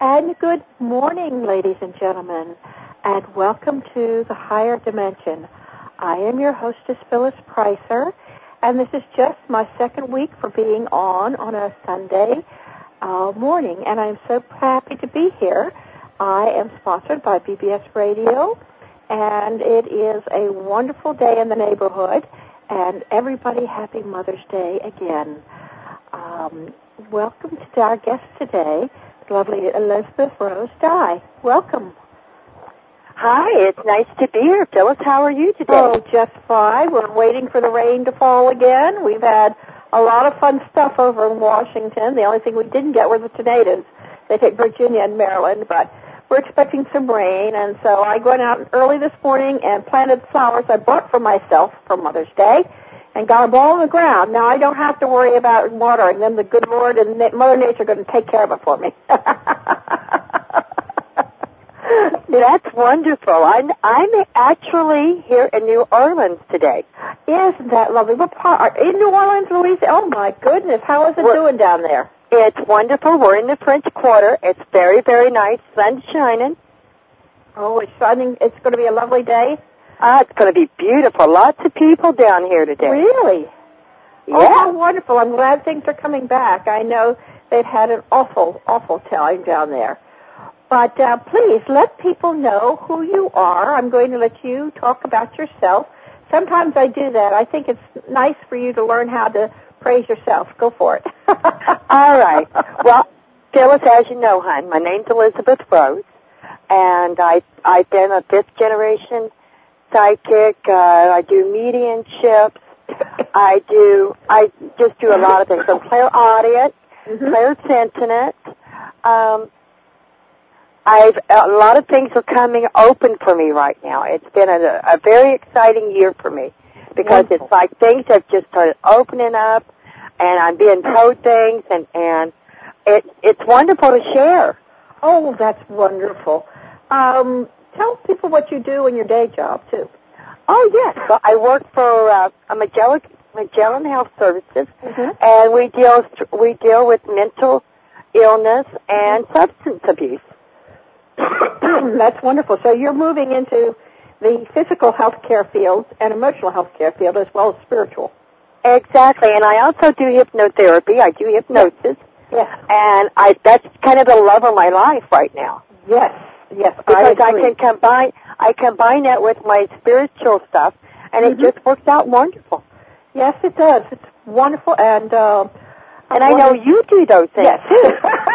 And good morning, ladies and gentlemen, and welcome to the Higher Dimension. I am your hostess, Phyllis Pricer, and this is just my second week for being on a Sunday morning, and I'm so happy to be here. I am sponsored by BBS Radio, and it is a wonderful day in the neighborhood, and everybody happy Mother's Day again. Welcome to our guest today, lovely Elizabeth Rose Dye. Welcome. Hi, it's nice to be here. Phyllis, how are you today? Oh, just fine. We're waiting for the rain to fall again. We've had a lot of fun stuff over in Washington. The only thing we didn't get were the tornadoes that hit Virginia and Maryland, but we're expecting some rain, and so I went out early this morning and planted flowers I bought for myself for Mother's Day and got them all on the ground. Now I don't have to worry about watering them. The good Lord and Mother Nature are going to take care of it for me. That's wonderful. I'm actually here in New Orleans today. Isn't that lovely? What part? In New Orleans, Louisiana? Oh, my goodness. How is it doing down there? It's wonderful. We're in the French Quarter. It's very, very nice. Sun's shining. Oh, it's shining. It's going to be a lovely day? It's going to be beautiful. Lots of people down here today. Really? Yeah. Oh, how wonderful. I'm glad things are coming back. I know they've had an awful, awful time down there. But please let people know who you are. I'm going to let you talk about yourself. Sometimes I do that. I think it's nice for you to learn how to praise yourself. Go for it. All right. Well, Phyllis, as you know, hon, my name's Elizabeth Rose, and I've been a fifth-generation psychic. I do mediumships. I just do a lot of things. I'm clairaudient, clairsentient. A lot of things are coming open for me right now. It's been a very exciting year for me because It's like things have just started opening up, and I'm being told things, and it's wonderful to share. Oh, that's wonderful. Tell people what you do in your day job, too. Oh, yes. Well, I work for Magellan Health Services, and we deal with mental illness and substance abuse. That's wonderful. So you're moving into the physical health care field and emotional health care field as well as spiritual. Exactly. And I also do hypnotherapy. I do hypnosis. Yes. And that's kind of the love of my life right now. Yes. Yes. Because I combine that with my spiritual stuff, and it just works out wonderful. Yes, it does. It's wonderful, and I know you do those things. Yes.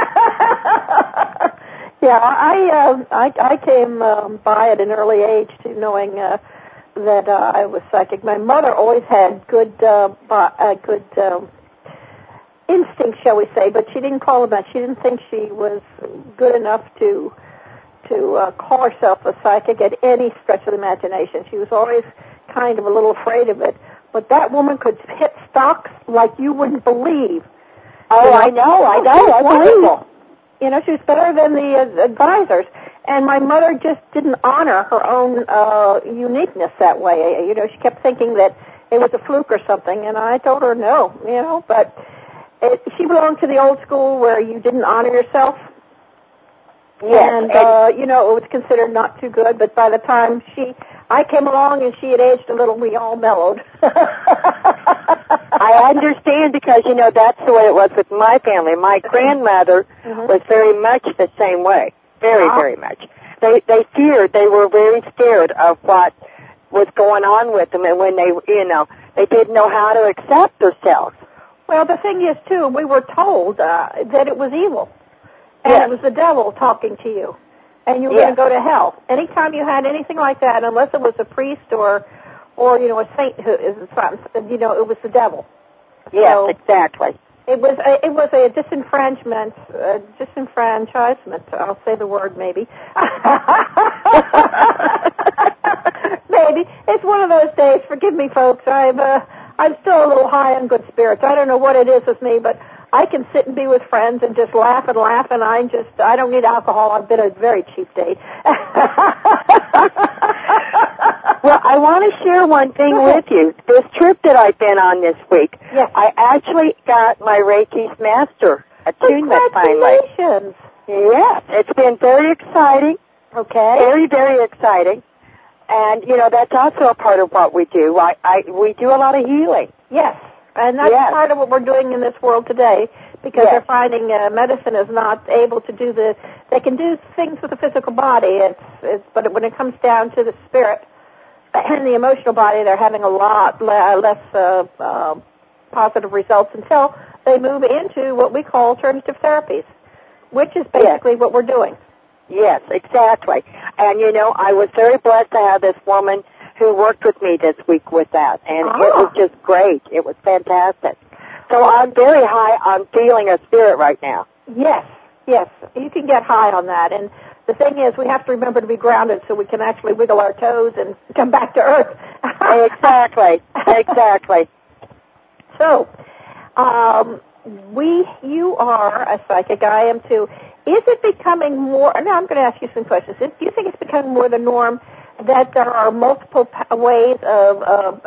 Yeah, I came by at an early age to knowing that I was psychic. My mother always had good instinct, shall we say, but she didn't call it that. She didn't think she was good enough to call herself a psychic at any stretch of the imagination. She was always kind of a little afraid of it. But that woman could hit stocks like you wouldn't believe. Oh, I know. That's wonderful. You know, she was better than the advisors. And my mother just didn't honor her own uniqueness that way. You know, she kept thinking that it was a fluke or something, and I told her no, you know. But she belonged to the old school where you didn't honor yourself. Yes. And you know, it was considered not too good, but by the time I came along and she had aged a little, we all mellowed. I understand because, you know, that's the way it was with my family. My grandmother was very much the same way. Very, very much. They were very scared of what was going on with them, and when they didn't know how to accept themselves. Well, the thing is, too, we were told that it was evil. And it was the devil talking to you. And you were going to go to hell. Anytime you had anything like that, unless it was a priest or you know, a saint who is, you know, it was the devil. Yes, so exactly. It was a disenfranchisement. I'll say the word maybe. Maybe it's one of those days. Forgive me, folks. I'm still a little high on good spirits. I don't know what it is with me, but I can sit and be with friends and just laugh, and I don't need alcohol. I've been a very cheap date. Well, I want to share one thing with you. This trip that I've been on this week, yes. I actually got my Reiki's master attunement finally. Congratulations. Yes, it's been very exciting. Okay. Very, very exciting. And, that's also a part of what we do. We do a lot of healing. Yes, and that's part of what we're doing in this world today, because they're finding medicine is not able to do they can do things with the physical body, but when it comes down to the spirit and the emotional body, they're having a lot less positive results until they move into what we call alternative therapies, which is basically what we're doing. Yes, exactly. And, I was very blessed to have this woman who worked with me this week with that, and it was just great. It was fantastic. So I'm very high on feeling a spirit right now. Yes, you can get high on that. And the thing is, we have to remember to be grounded so we can actually wiggle our toes and come back to earth. Exactly. So, you are a psychic, I am too. Is it becoming more, now I'm going to ask you some questions. Do you think it's becoming more the norm that there are multiple ways of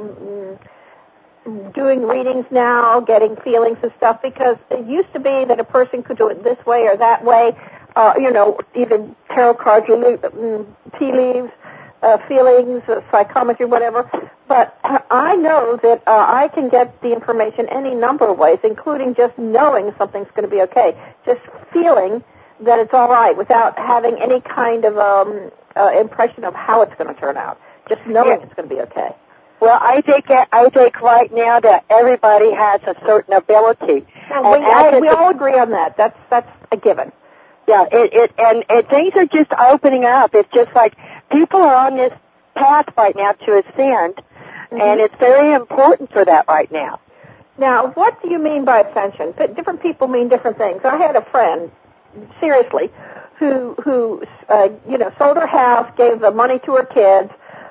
doing readings now, getting feelings and stuff? Because it used to be that a person could do it this way or that way, either tarot cards, tea leaves, feelings, psychometry, whatever. But I know that I can get the information any number of ways, including just knowing something's going to be okay, just feeling that it's all right without having any kind of impression of how it's going to turn out, just knowing it's going to be okay. Well, I think right now that everybody has a certain ability. And we all agree on that. That's a given. Yeah, and things are just opening up. It's just like people are on this path right now to ascend, and it's very important for that right now. Now, what do you mean by ascension? Different people mean different things. I had a friend, seriously, who sold her house, gave the money to her kids,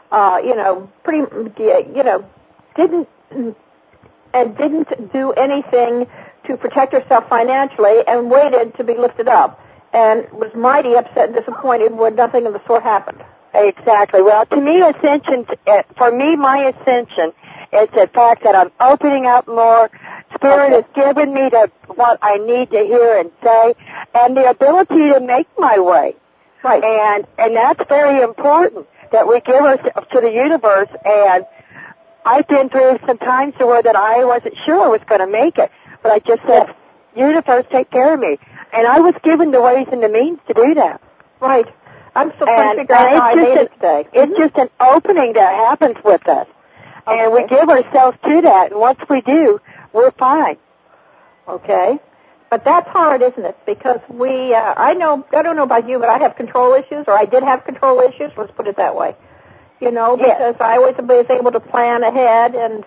didn't do anything to protect herself financially and waited to be lifted up, and was mighty upset and disappointed when nothing of the sort happened. Exactly. Well, to me, ascension, for me, my ascension is the fact that I'm opening up more. Spirit has given me what I need to hear and say, and the ability to make my way. Right. And that's very important, that we give ourselves to the universe. And I've been through some times where that I wasn't sure I was going to make it, but I just said, universe, take care of me. And I was given the ways and the means to do that. Right. I'm still trying to figure out how I made it today. It's just an opening that happens with us. Okay. And we give ourselves to that, and once we do, we're fine. Okay. But that's hard, isn't it? Because I don't know about you, but I have control issues, or I did have control issues, let's put it that way. Because I always was able to plan ahead and,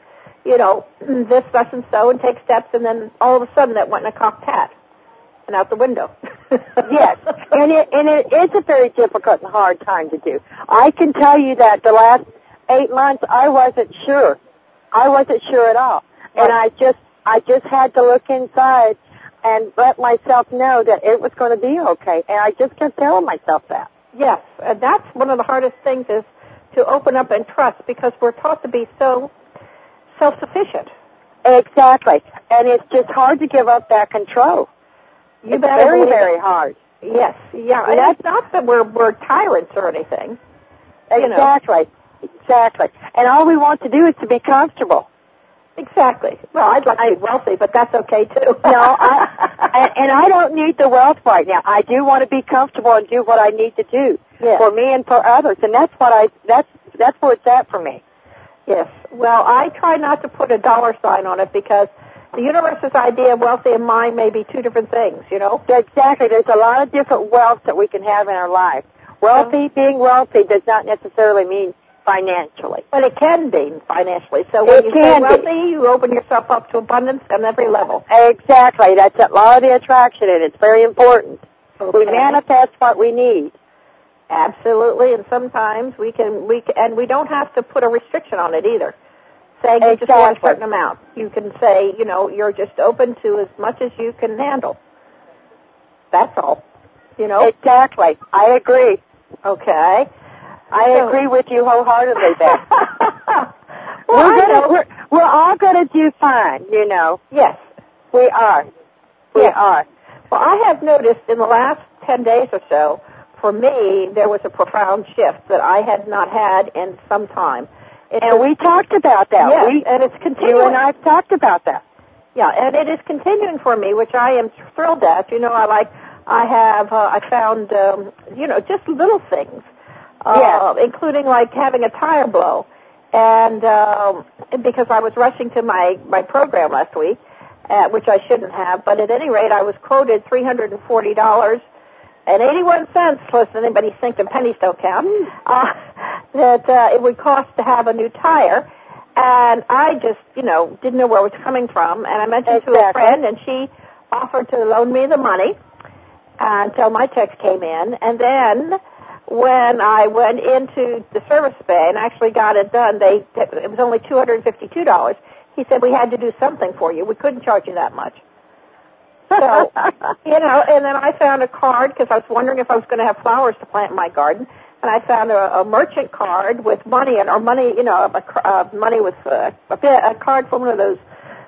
this, thus, and so, and take steps, and then all of a sudden that went in a cocked hat and out the window. Yes, and it is a very difficult and hard time to do. I can tell you that the last 8 months I wasn't sure. I wasn't sure at all. Right. And I just had to look inside and let myself know that it was going to be okay. And I just kept telling myself that. Yes, and that's one of the hardest things is to open up and trust, because we're taught to be so self-sufficient. Exactly. And it's just hard to give up that control. It's very, very hard. Yes, yeah. And that's not that we're tyrants or anything. Exactly. Exactly. And all we want to do is to be comfortable. Exactly. Well, I'd like to be wealthy, but that's okay too. No, I don't need the wealth right now. I do want to be comfortable and do what I need to do for me and for others, and that's where it's at for me. Yes. Well, I try not to put a dollar sign on it, because the universe's idea of wealthy and mine may be two different things, Exactly. There's a lot of different wealth that we can have in our life. Being wealthy does not necessarily mean financially. But it can be financially. So when you say wealthy, you open yourself up to abundance on every level. Exactly. That's the law of the attraction, and it's very important. Okay. We manifest what we need. Absolutely, and sometimes we don't have to put a restriction on it either. Saying you just want a certain amount. You can say, you're just open to as much as you can handle. That's all. Exactly. I agree. Okay. I agree with you wholeheartedly there. Well, we're all going to do fine, Yes. We are. We are. Well, I have noticed in the last 10 days or so, for me, there was a profound shift that I had not had in some time. And we talked about that. Yes, and it's continuing. You and I have talked about that. Yeah, and it is continuing for me, which I am thrilled at. You know, I found, just little things, including like having a tire blow. And because I was rushing to my program last week, which I shouldn't have, but at any rate, I was quoted $340.81. Listen, anybody's thinking pennies don't count. That it would cost to have a new tire, and I just, didn't know where it was coming from. And I mentioned to a friend, and she offered to loan me the money until my text came in. And then when I went into the service bay and actually got it done, it was only $252. He said, we had to do something for you. We couldn't charge you that much. So, and then I found a card because I was wondering if I was going to have flowers to plant in my garden. And I found a merchant card with money, money with a card from one of those,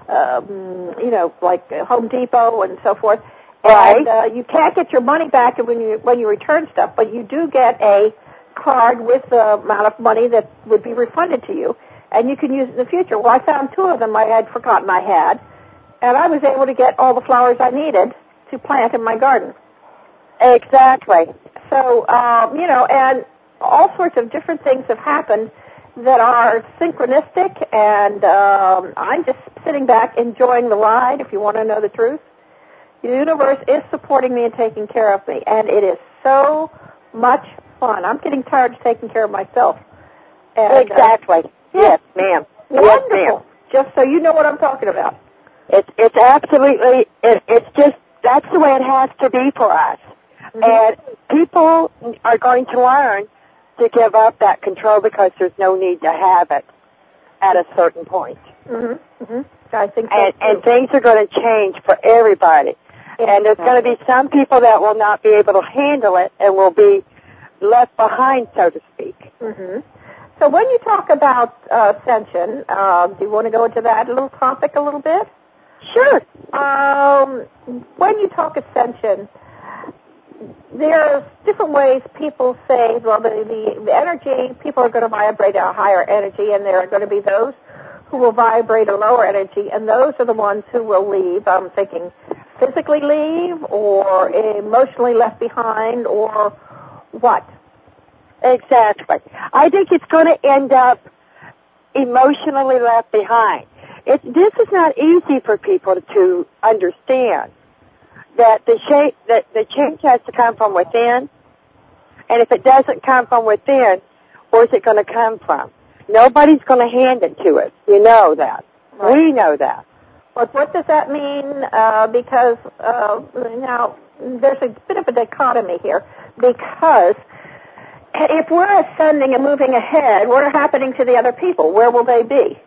like Home Depot and so forth. Right. And you can't get your money back when you return stuff, but you do get a card with the amount of money that would be refunded to you, and you can use it in the future. Well, I found two of them I had forgotten I had, and I was able to get all the flowers I needed to plant in my garden. Exactly. So, and all sorts of different things have happened that are synchronistic, and I'm just sitting back enjoying the ride, if you want to know the truth. The universe is supporting me and taking care of me, and it is so much fun. I'm getting tired of taking care of myself. And, exactly. Yes, ma'am. Wonderful. Yes, ma'am. Just so you know what I'm talking about. It's absolutely, it's just, that's the way it has to be for us. Mm-hmm. And people are going to learn to give up that control because there's no need to have it at a certain point. Mm-hmm. Mm-hmm. I think so, and things are going to change for everybody. And there's going to be some people that will not be able to handle it and will be left behind, so to speak. Mm-hmm. So when you talk about ascension, do you want to go into that little topic a little bit? Sure. When you talk ascension, there's different ways people say, well, the energy, people are going to vibrate at a higher energy, and there are going to be those who will vibrate a lower energy, and those are the ones who will leave. I'm thinking physically leave or emotionally left behind or what? Exactly. I think it's going to end up emotionally left behind. This is not easy for people to understand, that the change has to come from within, and if it doesn't come from within, where's it going to come from? Nobody's going to hand it to us. You know that. Right. We know that. But what does that mean? Because now there's a bit of a dichotomy here. Because if we're ascending and moving ahead, what are happening to the other people? Where will they be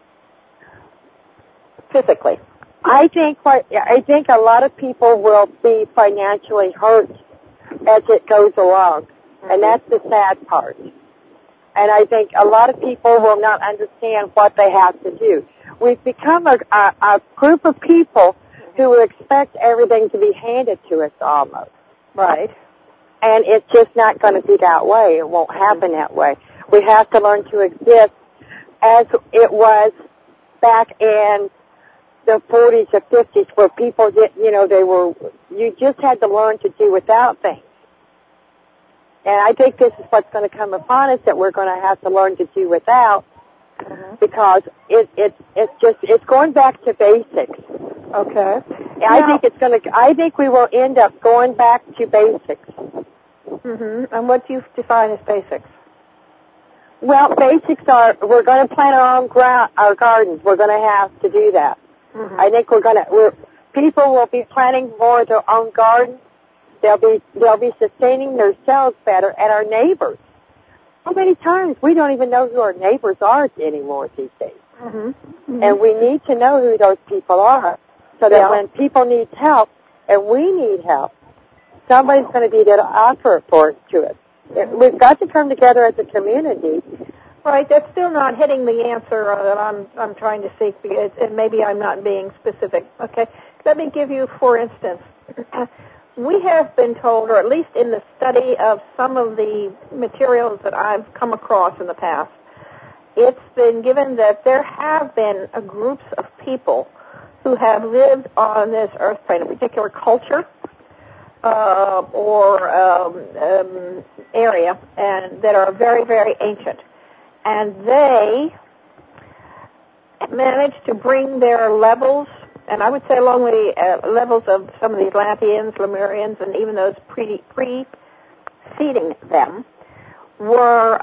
physically? I think a lot of people will be financially hurt as it goes along, and that's the sad part. And I think a lot of people will not understand what they have to do. We've become a group of people who expect everything to be handed to us almost. Right. And it's just not going to be that way. It won't happen that way. We have to learn to exist as it was back in the 40s or 50s where people did, you just had to learn to do without things. And I think this is what's going to come upon us, that we're going to have to learn to do without, because it's going back to basics. Okay. I think we will end up going back to basics. Mm-hmm. And what do you define as basics? Well, basics are, we're going to plant our gardens. We're going to have to do that. Mm-hmm. I think people will be planting more of their own gardens. They'll be sustaining themselves better, and our neighbors. So many times we don't even know who our neighbors are anymore these days. Mm-hmm. Mm-hmm. And we need to know who those people are, so that when people need help and we need help, somebody's going to be there to offer it to us. We've got to come together as a community. Right, that's still not hitting the answer that I'm trying to seek, because maybe I'm not being specific. Okay, let me give you, for instance, we have been told, or at least in the study of some of the materials that I've come across in the past, it's been given that there have been groups of people who have lived on this earth plane, a particular culture or area, and that are very, very ancient. And they managed to bring their levels, and I would say along the levels of some of the Atlanteans, Lemurians, and even those preceding them, were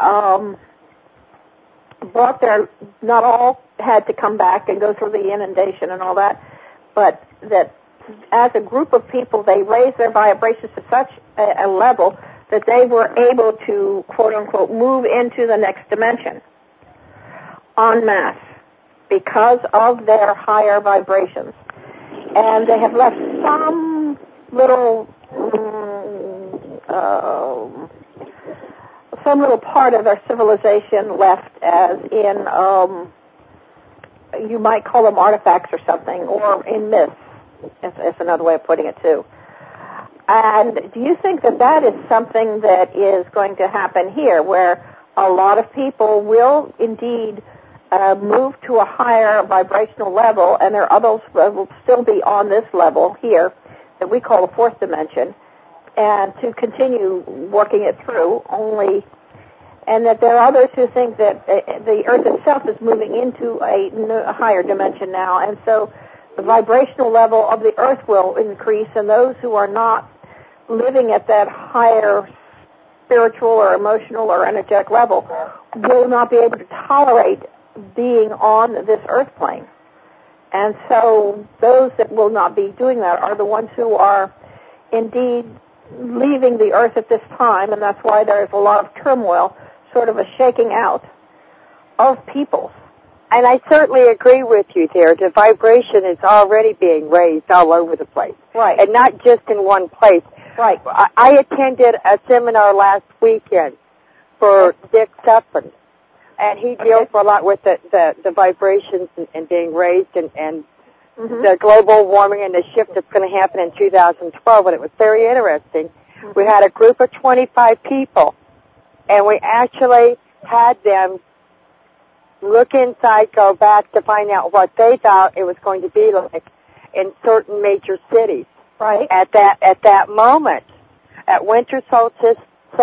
brought there. Not all had to come back and go through the inundation and all that, but that as a group of people, they raised their vibrations to such a level that they were able to, quote unquote, move into the next dimension en masse because of their higher vibrations. And they have left some little part of their civilization left, as in, you might call them artifacts or something, or in myths. It's another way of putting it, too. And do you think that that is something that is going to happen here, where a lot of people will indeed move to a higher vibrational level, and there are others that will still be on this level here that we call the fourth dimension, and to continue working it through only, and that there are others who think that the Earth itself is moving into a higher dimension now, and so the vibrational level of the Earth will increase, and those who are not living at that higher spiritual or emotional or energetic level will not be able to tolerate being on this earth plane. And so those that will not be doing that are the ones who are indeed leaving the earth at this time, and that's why there's a lot of turmoil, sort of a shaking out of people. And I certainly agree with you there. The vibration is already being raised all over the place. Right. And not just in one place. Right. I attended a seminar last weekend for Dick Suppin, and he deals a lot with the vibrations and being raised and the global warming and the shift that's going to happen in 2012, and it was very interesting. We had a group of 25 people, and we actually had them look inside, go back to find out what they thought it was going to be like in certain major cities. Right. At that moment, at winter solstice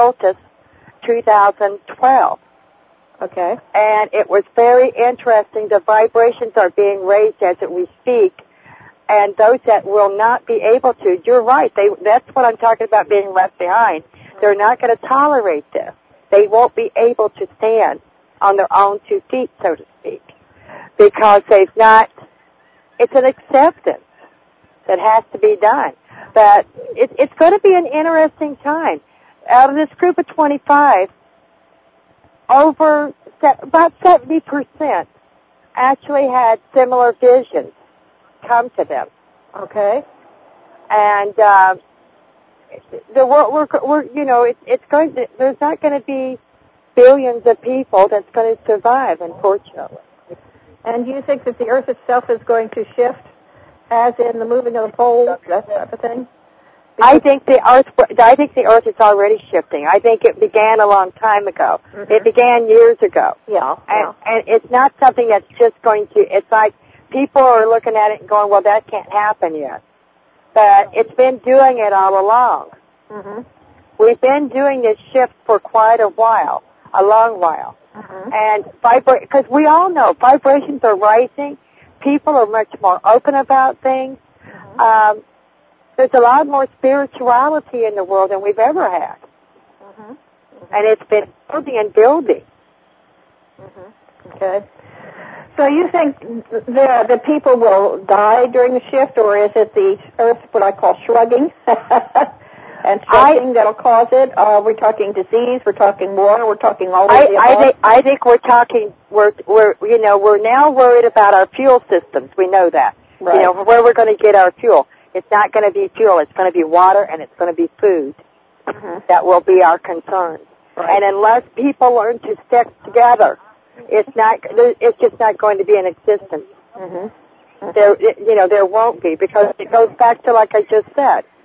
2012. Okay. And it was very interesting. The vibrations are being raised as we speak, and those that will not be able to, you're right, that's what I'm talking about being left behind. They're not going to tolerate this. They won't be able to stand on their own 2 feet, so to speak, because they've not, it's an acceptance that has to be done. But it's going to be an interesting time. Out of this group of 25, about 70% actually had similar visions come to them. Okay. And it's going to, there's not going to be billions of people that's going to survive, unfortunately. And do you think that the Earth itself is going to shift, as in the moving of the poles, that type of thing? I think the Earth is already shifting. I think it began a long time ago. Mm-hmm. It began years ago. Yeah. And it's not something that's just going to, it's like people are looking at it and going, well, that can't happen yet. But it's been doing it all along. Mm-hmm. We've been doing this shift for quite a while, a long while. Mm-hmm. And because we all know vibrations are rising. People are much more open about things. Mm-hmm. There's a lot more spirituality in the world than we've ever had. Mm-hmm. Mm-hmm. And it's been building and building. Mm-hmm. Okay. So you think the people will die during the shift, or is it the Earth, what I call shrugging, and shrugging that'll cause it? We're talking disease, we're talking war, we're talking all of the above? I think we're talking, we're now worried about our fuel systems. We know that. Right. You know, where we're going to get our fuel. It's not going to be fuel. It's going to be water, and it's going to be food. Mm-hmm. That will be our concern. Right. And unless people learn to stick together, it's just not going to be in existence. Mm-hmm. Mm-hmm. There won't be, because it goes back to, like I just said,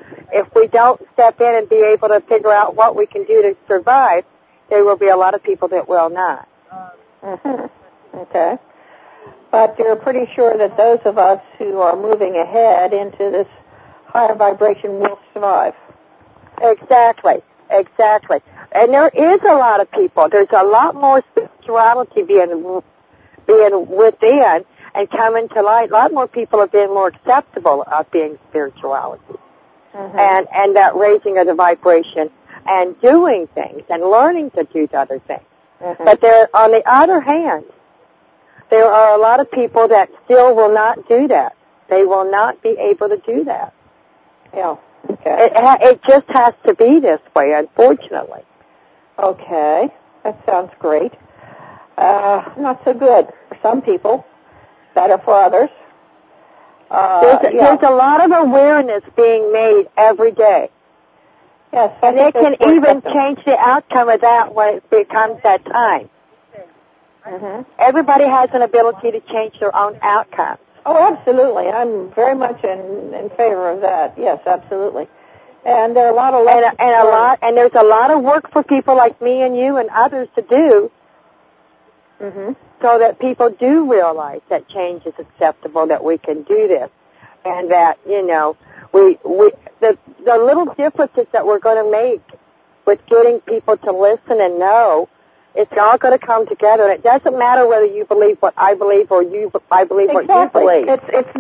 if we don't step in and be able to figure out what we can do to survive, there will be a lot of people that will not. Mm-hmm. Okay. But you're pretty sure that those of us who are moving ahead into this higher vibration will survive. Exactly. And there is a lot of people. There's a lot more spirituality being within and coming to light. A lot more people are being more acceptable of being spirituality. Mm-hmm. And that raising of the vibration and doing things and learning to do other things. Mm-hmm. But there, on the other hand, there are a lot of people that still will not do that. They will not be able to do that. Yeah. Okay. It just has to be this way, unfortunately. Okay. That sounds great. Not so good for some people. Better for others. There's a lot of awareness being made every day. Yes. And it can even change the outcome of that when it becomes that time. Mm-hmm. Everybody has an ability to change their own outcome. Oh, absolutely. I'm very much in favor of that. Yes, absolutely. And there are a lot of and there's a lot of work for people like me and you and others to do. Mm-hmm. So that people do realize that change is acceptable, that we can do this, and that the little differences that we're going to make with getting people to listen and know. It's all going to come together, and it doesn't matter whether you believe what I believe or I believe what you believe. It's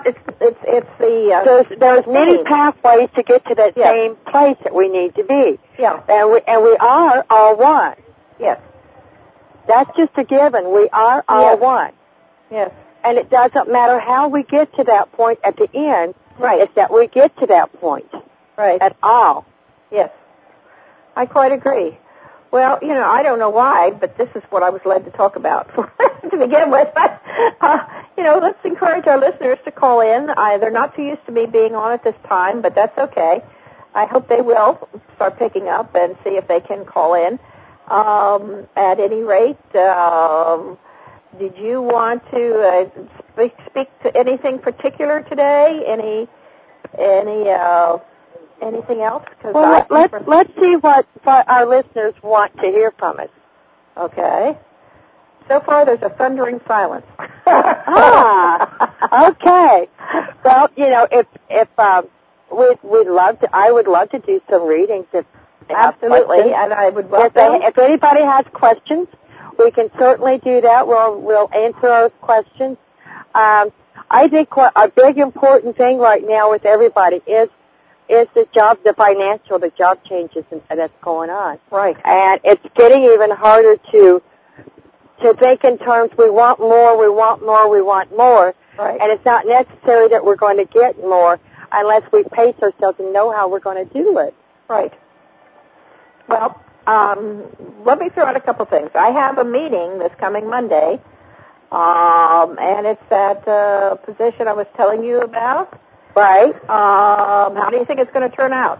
the there's many pathways to get to that same place that we need to be. Yeah. And we are all one. Yes. That's just a given. We are all one. Yes. And it doesn't matter how we get to that point at the end. Right. It's that we get to that point. Right. At all. Yes. I quite agree. Well, I don't know why, but this is what I was led to talk about to begin with. But, let's encourage our listeners to call in. They're not too used to me being on at this time, but that's okay. I hope they will start picking up and see if they can call in. At any rate, did you want to speak to anything particular today? Anything else? Well, let's see what our listeners want to hear from us. Okay. So far, there's a thundering silence. Okay. Well, if I would love to do some readings. Absolutely, and I would welcome. If anybody has questions, we can certainly do that. We'll answer those questions. I think a big important thing right now with everybody is the job changes that's going on. Right. And it's getting even harder to think in terms we want more. Right. And it's not necessary that we're going to get more unless we pace ourselves and know how we're going to do it. Right. Well, let me throw out a couple things. I have a meeting this coming Monday, and it's that position I was telling you about. Right. How do you think it's going to turn out?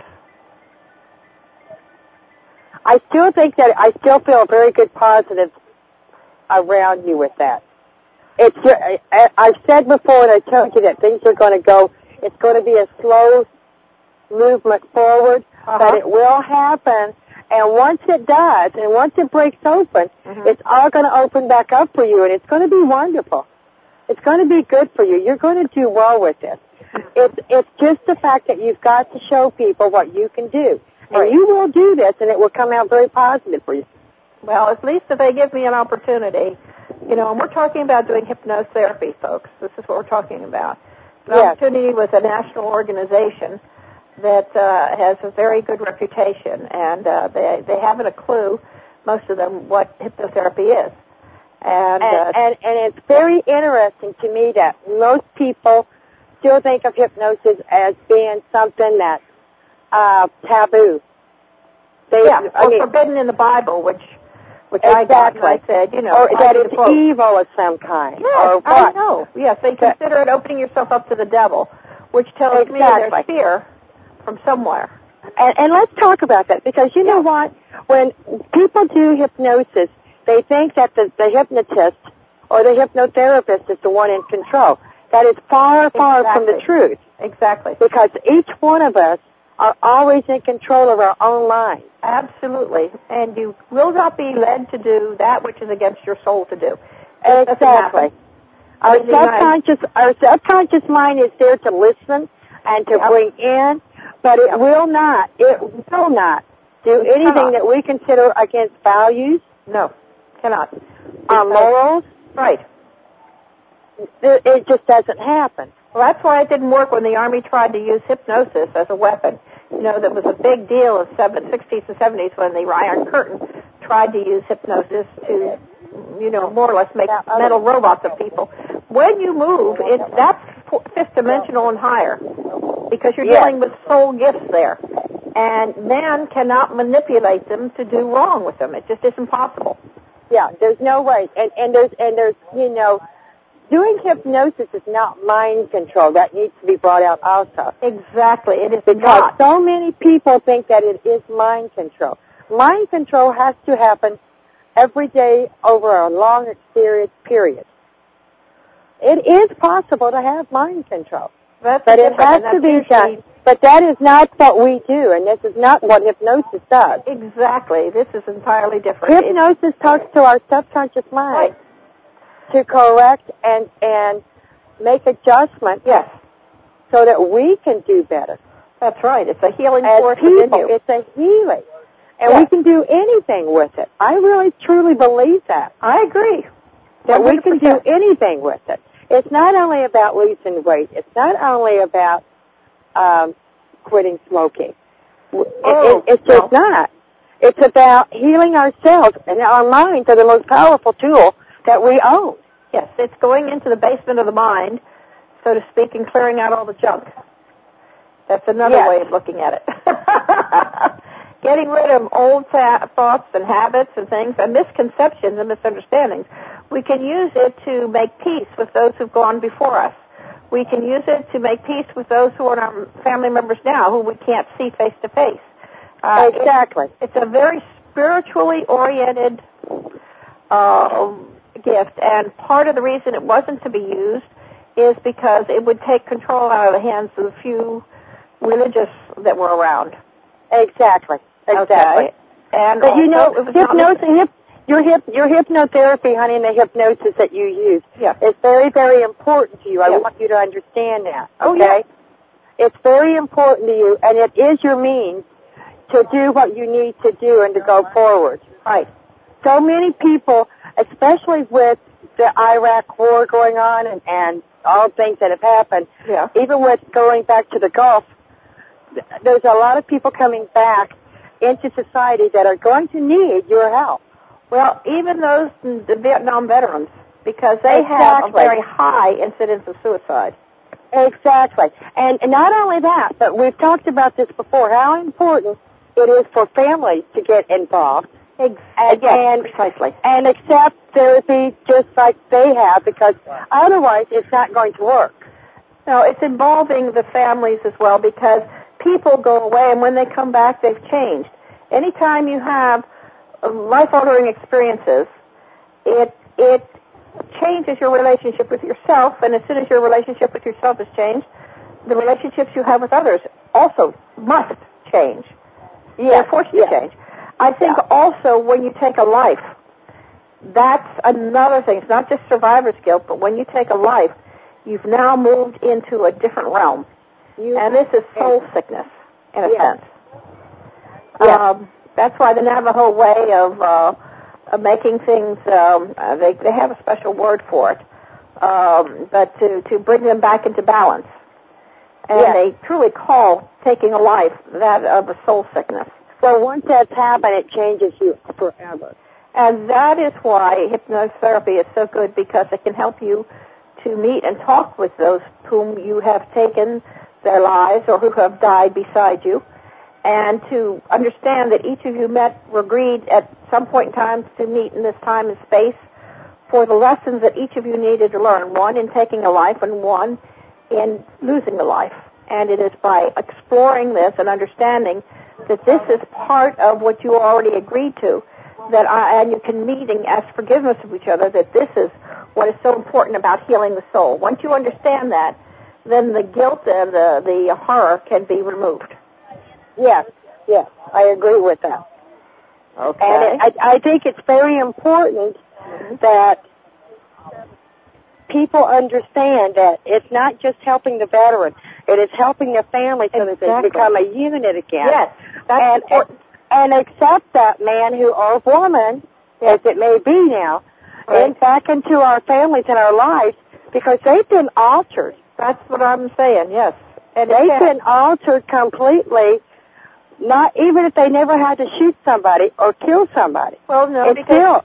I still feel a very good positive around you with that. I've said before, and I told you that things are going to go. It's going to be a slow movement forward, but it will happen. And once it does, and once it breaks open, it's all going to open back up for you, and it's going to be wonderful. It's going to be good for you. You're going to do well with this. It's just the fact that you've got to show people what you can do. And you will do this, and it will come out very positive for you. Well, at least if they give me an opportunity, and we're talking about doing hypnotherapy, folks. This is what we're talking about. An opportunity with a national organization that has a very good reputation, and they haven't a clue, most of them, what hypnotherapy is. And it's very interesting to me that most people still think of hypnosis as being something that's taboo. Forbidden in the Bible, which exactly. I said, or that it's evil of some kind. Yes, or what? I know. Yes, they consider it opening yourself up to the devil, which tells me there's fear from somewhere. And let's talk about that, because you know what? When people do hypnosis, they think that the hypnotist or the hypnotherapist is the one in control. That is far, far from the truth. Exactly. Because each one of us are always in control of our own minds. Absolutely. And you will not be led to do that which is against your soul to do. Exactly. Our subconscious mind is there to listen and to bring in, but it will not do anything that we consider against values. No, cannot. Our morals. Right. It just doesn't happen. Well, that's why it didn't work when the Army tried to use hypnosis as a weapon. You know, that was a big deal in the 60s and 70s when the Iron Curtain tried to use hypnosis to, you know, more or less make mental robots of people. When you move, that's fifth dimensional and higher, because you're dealing with soul gifts there. And man cannot manipulate them to do wrong with them. It just isn't possible. Yeah, there's no way. And there's you know, doing hypnosis is not mind control. That needs to be brought out also. Exactly. It is because so many people think that it is mind control. Mind control has to happen every day over a long period. It is possible to have mind control. But it has to be done. But that is not what we do, and this is not what hypnosis does. Exactly. This is entirely different. Hypnosis talks to our subconscious mind to correct and make adjustments so that we can do better. That's right. It's a healing force within you. It's a healing. And we can do anything with it. I really, truly believe that. I agree. 100%. That we can do anything with it. It's not only about losing weight. It's not only about quitting smoking. It's just not. It's about healing ourselves, and our minds are the most powerful tool that we own. Yes, it's going into the basement of the mind, so to speak, and clearing out all the junk. That's another way of looking at it. Getting rid of old thoughts and habits and things and misconceptions and misunderstandings. We can use it to make peace with those who've gone before us. We can use it to make peace with those who are our family members now who we can't see face to face. Exactly. It's a very spiritually oriented gift, and part of the reason it wasn't to be used is because it would take control out of the hands of the few religious that were around. Exactly. Okay. And but you know, hypnosis, your hypnotherapy, honey, and the hypnosis that you use is very, very important to you. I want you to understand that. Okay? It's very important to you, and it is your means to do what you need to do and to go forward. Right. So many people, especially with the Iraq war going on and all things that have happened, even with going back to the Gulf, there's a lot of people coming back into society that are going to need your help. Well, even those the Vietnam veterans, because they have a very high incidence of suicide. Exactly. And not only that, but we've talked about this before, how important it is for families to get involved. Precisely. And accept therapy just like they have, because otherwise it's not going to work. No, it's involving the families as well, because people go away, and when they come back, they've changed. Anytime you have life-altering experiences, it changes your relationship with yourself, and as soon as your relationship with yourself has changed, the relationships you have with others also must change. They're forced to change. I think also when you take a life, that's another thing. It's not just survivor's guilt, but when you take a life, you've now moved into a different realm. And this is soul sickness, in a sense. That's why the Navajo way of making things, they have a special word for it, but to bring them back into balance. And they truly call taking a life that of a soul sickness. So once that's happened, it changes you forever. And that is why hypnotherapy is so good, because it can help you to meet and talk with those whom you have taken their lives or who have died beside you, and to understand that each of you were agreed at some point in time to meet in this time and space for the lessons that each of you needed to learn, one in taking a life and one in losing a life. And it is by exploring this and understanding that this is part of what you already agreed to, and you can meet and ask forgiveness of each other, that this is what is so important about healing the soul. Once you understand that, then the guilt and the horror can be removed. Yes, I agree with that. Okay. And I think it's very important that people understand that it's not just helping the veteran, it is helping the family so that they become a unit again. Yes, that's important. And accept that man or woman, as it may be now, back into our families and our lives, because they've been altered. That's what I'm saying, yes. And they've been altered completely, not even if they never had to shoot somebody or kill somebody. Well, no, it's still,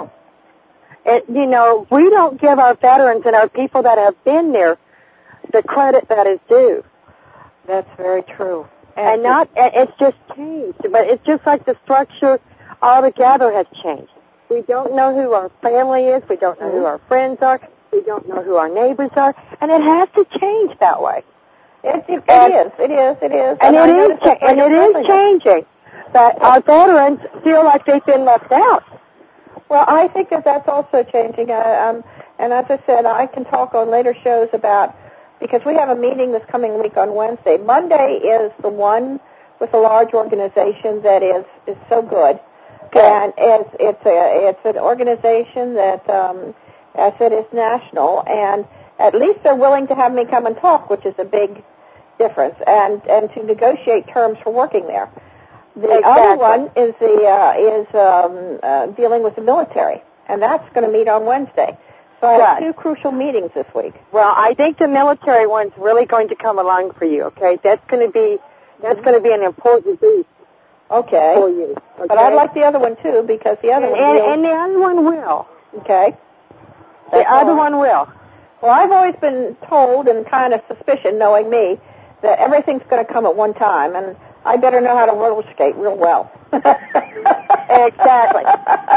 we don't give our veterans and our people that have been there the credit that is due. That's very true. And it's just changed, but it's just like the structure altogether has changed. We don't know who our family is. We don't know who our friends are. We don't know who our neighbors are. And it has to change that way. It is. And it is changing. But our veterans feel like they've been left out. Well, I think that's also changing. And as I said, I can talk on later shows about, because we have a meeting this coming week on Wednesday. Monday is the one with a large organization that is so good. And it's an organization that, as it is national, and at least they're willing to have me come and talk, which is a big difference, and to negotiate terms for working there. The other one is dealing with the military, and that's going to meet on Wednesday. So I have two crucial meetings this week. Well, I think the military one's really going to come along for you. Okay, that's going to be an important boost. Okay. For you. Okay? But I'd like the other one too, because the other one and the other one will. Okay. The other one will. Well, I've always been told, and kind of suspicion, knowing me, that everything's going to come at one time, and I better know how to roller skate real well. Exactly.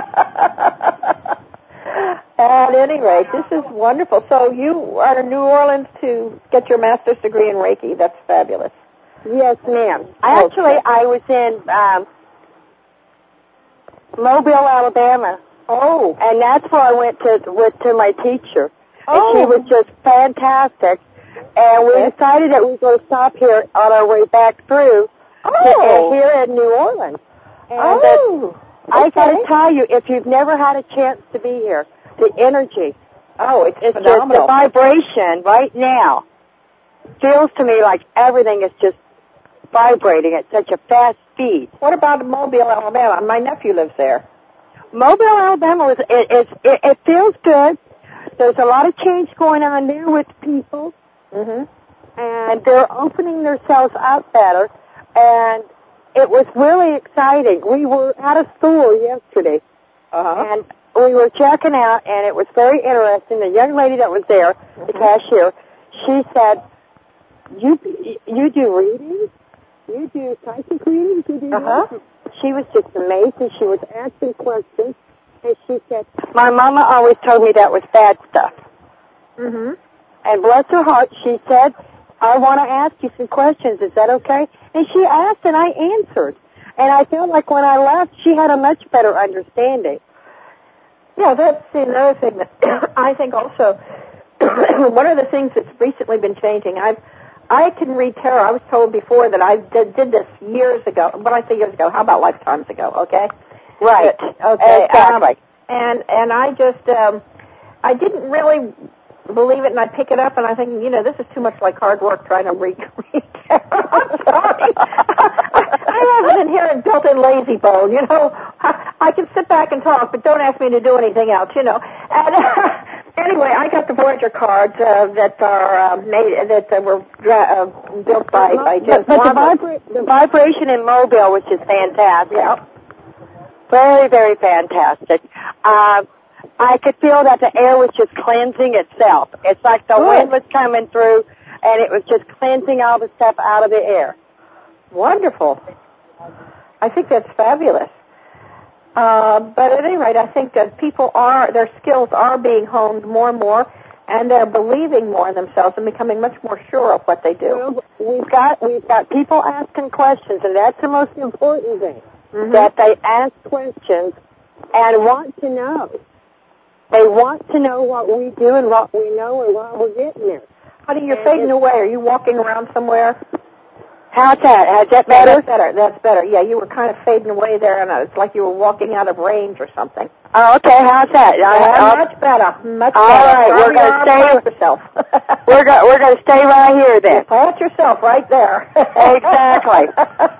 At any rate, this is wonderful. So you are in New Orleans to get your master's degree in Reiki. That's fabulous. Yes, ma'am. I was in Mobile, Alabama. Oh. And that's where I went to my teacher. Oh. And she was just fantastic. And we decided that we were going to stop here on our way back through here in New Orleans. And I got to tell you, if you've never had a chance to be here, the energy. Oh, it's Just phenomenal. the vibration right now feels to me like everything is just vibrating at such a fast speed. What about Mobile, Alabama? My nephew lives there. Mobile, Alabama, it feels good. There's a lot of change going on there with people. Mm-hmm. And they're opening themselves up better. And it was really exciting. We were out of school yesterday. And we were checking out, and it was very interesting. The young lady that was there, the cashier, she said, you do readings? You do psychic readings? You do readings? She was just amazing. She was asking questions, and she said, my mama always told me that was bad stuff. Mm-hmm. And bless her heart, she said, I want to ask you some questions. Is that okay? And she asked, and I answered. And I felt like when I left, she had a much better understanding. Yeah, that's another thing that I think also, one of the things that's recently been changing, I can read tarot. I was told before that I did this years ago. When I say years ago, how about lifetimes ago, okay? Right. Okay. Exactly. And I just, I didn't really believe it, and I pick it up, and I think, this is too much like hard work trying to read tarot. I'm sorry. I have an inherent built-in lazy bone, I can sit back and talk, but don't ask me to do anything else, And anyway, I got the Voyager cards that are were built by James Bond. The vibration in Mobile, which is fantastic. Yeah. Very, very fantastic. I could feel that the air was just cleansing itself. It's like the wind was coming through, and it was just cleansing all the stuff out of the air. Wonderful. I think that's fabulous. But at any rate, I think that their skills are being honed more and more, and they're believing more in themselves and becoming much more sure of what they do. Well, we've got people asking questions, and that's the most important thing, that they ask questions and want to know. They want to know what we do and what we know and why we're getting there. Honey, you're fading away. Are you walking around somewhere? How's that? Is that better? Yeah, that's better. That's better. Yeah, you were kind of fading away there, and it's like you were walking out of range or something. Oh, okay. How's that? Much better. Much better. All right, we're going to stay. Yourself. we're going to stay right here then. Plant yourself right there. Exactly.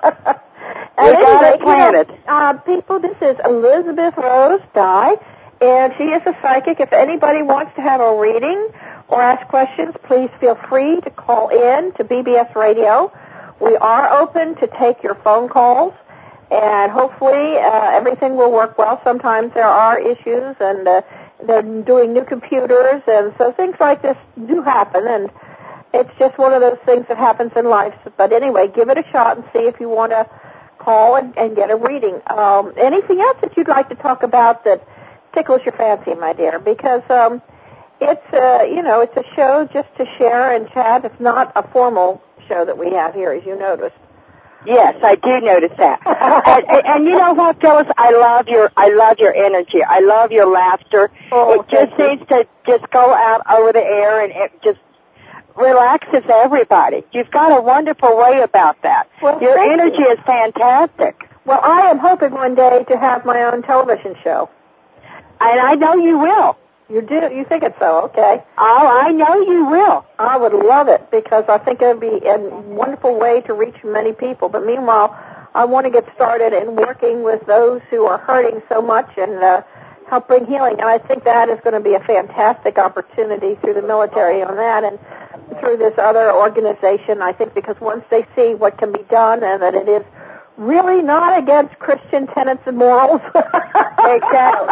And we got it planted. People, this is Elizabeth Rose Dye, and she is a psychic. If anybody wants to have a reading or ask questions, please feel free to call in to BBS Radio. We are open to take your phone calls, and hopefully everything will work well. Sometimes there are issues, and they're doing new computers, and so things like this do happen, and it's just one of those things that happens in life. But anyway, give it a shot and see if you want to call and get a reading. Anything else that you'd like to talk about that tickles your fancy, my dear? Because it's it's a show just to share and chat. It's not a formal show that we have here, as you noticed. Yes, I do notice that. and you know what, Phyllis? I love your energy. I love your laughter. Oh, it just seems to just go out over the air, and it just relaxes everybody. You've got a wonderful way about that. Well, your energy is fantastic. Well, I am hoping one day to have my own television show. And I know you will. You do? You think it's so? Okay. Oh, I know you will. I would love it because I think it would be a wonderful way to reach many people. But meanwhile, I want to get started in working with those who are hurting so much and help bring healing. And I think that is going to be a fantastic opportunity through the military on that and through this other organization, I think, because once they see what can be done and that it is really not against Christian tenets and morals. Exactly.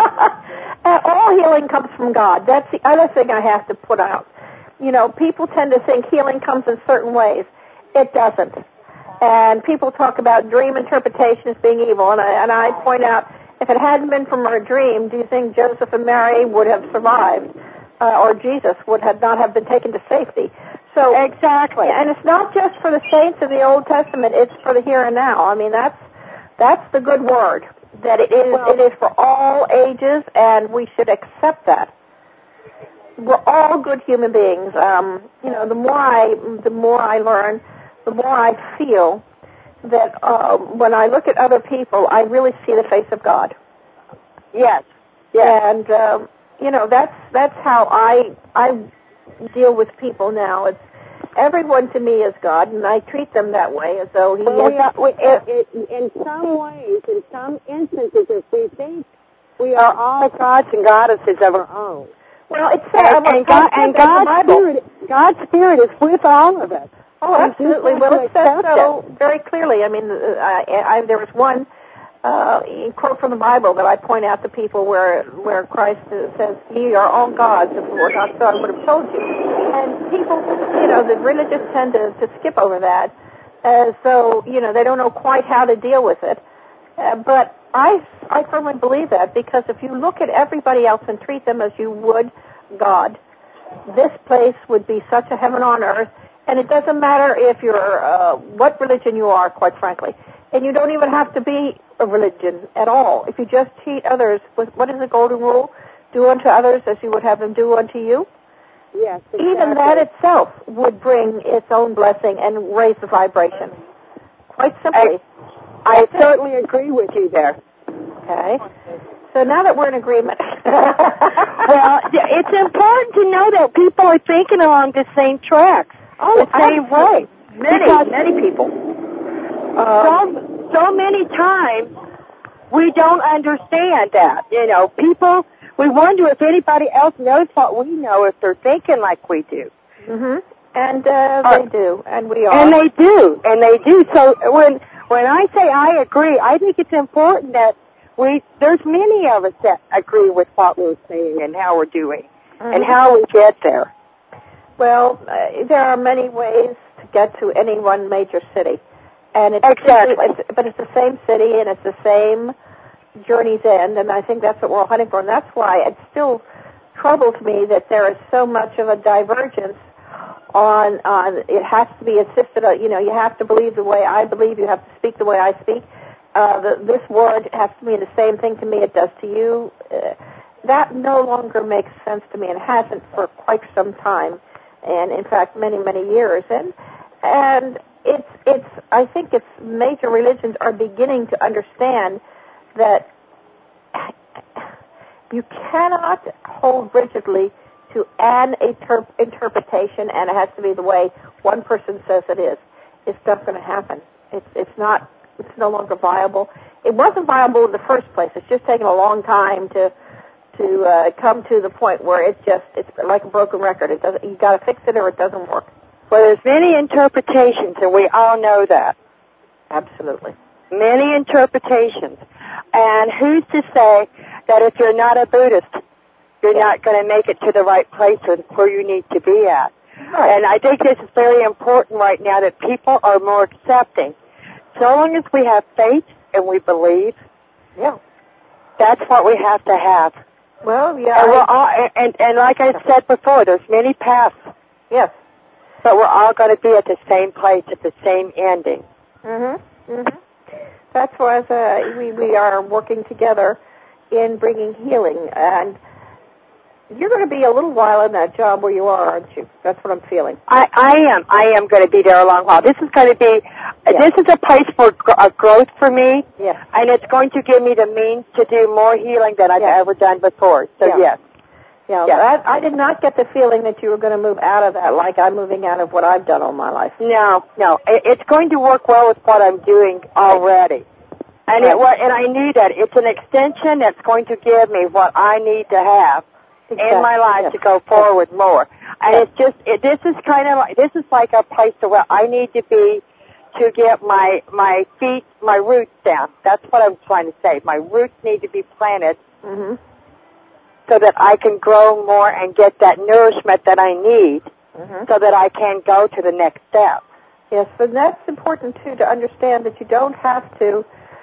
All healing comes from God. That's the other thing I have to put out. You know, people tend to think healing comes in certain ways. It doesn't. And people talk about dream interpretation as being evil. And I point out, if it hadn't been from a dream, do you think Joseph and Mary would have survived? Or Jesus would not have been taken to safety? So exactly. And it's not just for the saints of the Old Testament, it's for the here and now. I mean, that's the good word, that it is for all ages, and we should accept that. We're all good human beings. The more I learn, the more I feel that when I look at other people, I really see the face of God. Yes. And that's how I deal with people now. It's everyone to me is God, and I treat them that way as though He is. In some ways, in some instances, if we think we are all gods and goddesses of our own. Well, it's God's Spirit is with all of us. Oh, absolutely. Well, it says so very clearly. I mean, there was one quote from the Bible that I point out to people where Christ says, "Ye are all gods. If it were not so, I would have told you." And people, the religious tend to skip over that as though, they don't know quite how to deal with it. But I firmly believe that, because if you look at everybody else and treat them as you would God, this place would be such a heaven on earth. And it doesn't matter if you're what religion you are, quite frankly. And you don't even have to be a religion at all. If you just treat others with, what is the golden rule? Do unto others as you would have them do unto you. Yes, exactly. Even that itself would bring its own blessing and raise the vibration. Quite simply. I certainly agree with you there. Okay. So now that we're in agreement. Well, it's important to know that people are thinking along the same tracks. Oh, the same way. Many people. So many times we don't understand that. People, we wonder if anybody else knows what we know, if they're thinking like we do. Mm-hmm. And they do, and we are. And they do. So when I say I agree, I think it's important that there's many of us that agree with what we're saying and how we're doing and how we get there. Well, there are many ways to get to any one major city. And it's but it's the same city, and it's the same journey's end, and I think that's what we're all heading for. And that's why it still troubles me that there is so much of a divergence on it has to be assisted, you have to believe the way I believe, you have to speak the way I speak. This word has to mean the same thing to me it does to you. That no longer makes sense to me, and hasn't for quite some time, and in fact many, many years. And I think it's major religions are beginning to understand that you cannot hold rigidly to an interpretation, and it has to be the way one person says it is. It's not going to happen. It's no longer viable. It wasn't viable in the first place. It's just taken a long time to come to the point where it's like a broken record. It doesn't. You got to fix it, or it doesn't work. Well, there's many interpretations, and we all know that. Absolutely. Many interpretations. And who's to say that if you're not a Buddhist, you're not going to make it to the right place or where you need to be at? Right. And I think this is very important right now that people are more accepting. So long as we have faith and we believe, that's what we have to have. Well, yeah. And, we're all, and like I said before, there's many paths. Yes. But we're all going to be at the same place, at the same ending. That's why we are working together in bringing healing. And you're going to be a little while in that job where you are, aren't you? That's what I'm feeling. I am going to be there a long while. This is going to be, this is a place for growth for me. Yes. And it's going to give me the means to do more healing than I've ever done before. So, yes. Yeah, I did not get the feeling that you were going to move out of that like I'm moving out of what I've done all my life. No. It's going to work well with what I'm doing already. And and I need that. It's an extension that's going to give me what I need to have in my life to go forward more. And it's just, this is kind of like, this is like a place where I need to be to get my feet, my roots down. That's what I'm trying to say. My roots need to be planted. So that I can grow more and get that nourishment that I need so that I can go to the next step. Yes, but that's important, too, to understand that you don't have to.